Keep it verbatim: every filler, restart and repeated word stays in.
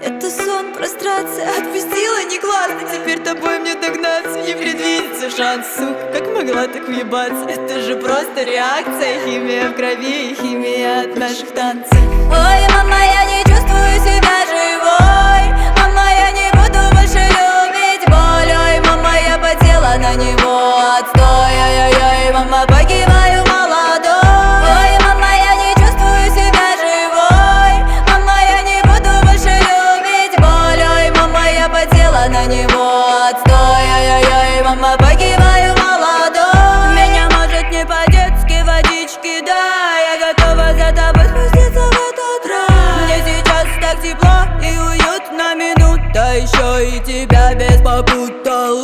Это сон, прострация, отпустила не классно. Теперь тобой мне догнаться, не предвидится шанс. Сука, как могла так въебаться? Это же просто реакция, химия в крови и химия от наших танцев. Ой, мама, я не чувствую себя живой. Мама, я не буду больше любить боль. Ой, мама, я потела на него, отстой. Ой-ой-ой, мама, погибаю молодой. Ой, мама, я не чувствую себя живой. Мама, я не буду больше любить боль. Ой, мама, я потела на него, отстой. Ой-ой-ой, мама, погибаю молодой. Меня может не по-детски водички, да. Я готова за тобой спуститься в этот рай. Мне сейчас так тепло и уютно минута. Еще и тебя без попутал.